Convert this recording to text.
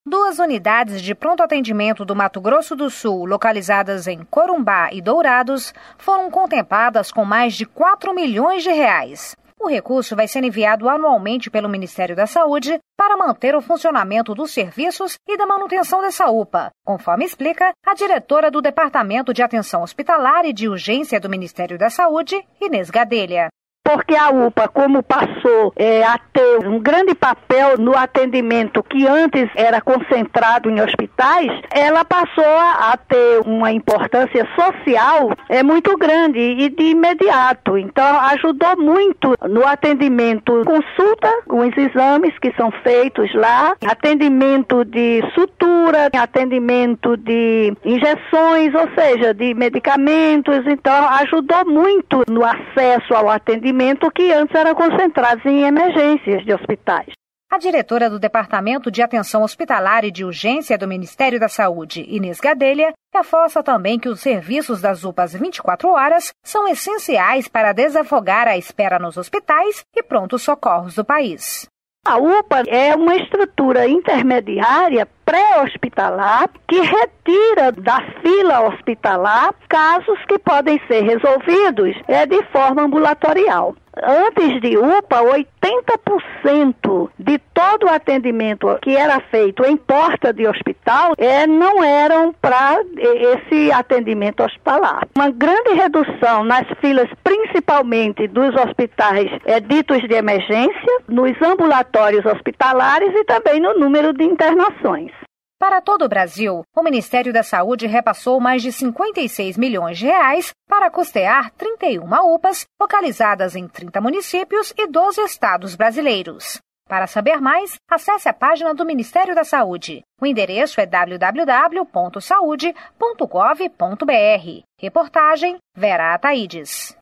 2 unidades de pronto atendimento do Mato Grosso do Sul, localizadas em Corumbá e Dourados, foram contempladas com mais de R$4 milhões. O recurso vai ser enviado anualmente pelo Ministério da Saúde para manter o funcionamento dos serviços e da manutenção dessa UPA, conforme explica a diretora do Departamento de Atenção Hospitalar e de Urgência do Ministério da Saúde, Inês Gadelha. Porque a UPA, como passou a ter um grande papel no atendimento que antes era concentrado em hospitais, ela passou a ter uma importância social muito grande e de imediato. Então, ajudou muito no atendimento, consulta com os exames que são feitos lá, atendimento de sutura, atendimento de injeções, ou seja, de medicamentos. Então, ajudou muito no acesso ao atendimento que antes era concentrado em emergências de hospitais. A diretora do Departamento de Atenção Hospitalar e de Urgência do Ministério da Saúde, Inês Gadelha, reforça também que os serviços das UPAs 24 horas são essenciais para desafogar a espera nos hospitais e prontos socorros do país. A UPA é uma estrutura intermediária pré-hospitalar que retira da fila hospitalar casos que podem ser resolvidos de forma ambulatorial. Antes de UPA, 80% de todo o atendimento que era feito em porta de hospital não eram para esse atendimento hospitalar. Uma grande redução nas filas, principalmente dos hospitais ditos de emergência, nos ambulatórios hospitalares e também no número de internações. Para todo o Brasil, o Ministério da Saúde repassou mais de R$56 milhões para custear 31 UPAs localizadas em 30 municípios e 12 estados brasileiros. Para saber mais, acesse a página do Ministério da Saúde. O endereço é www.saude.gov.br. Reportagem Vera Ataides.